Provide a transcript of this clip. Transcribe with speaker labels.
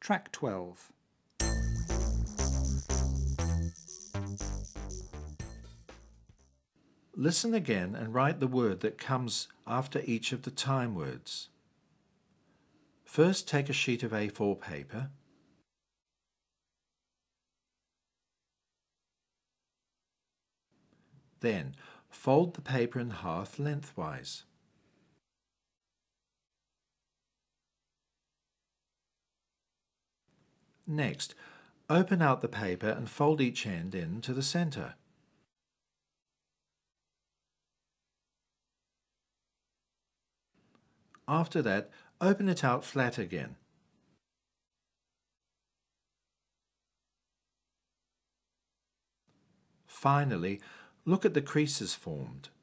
Speaker 1: Track 12.
Speaker 2: Listen again and write the word that comes after each of the time words. First, take a sheet of A4 paper. Then, fold the paper in half lengthwise. Next, open out the paper and fold each end in to the centre. After that, open it out flat again. Finally, look at the creases formed.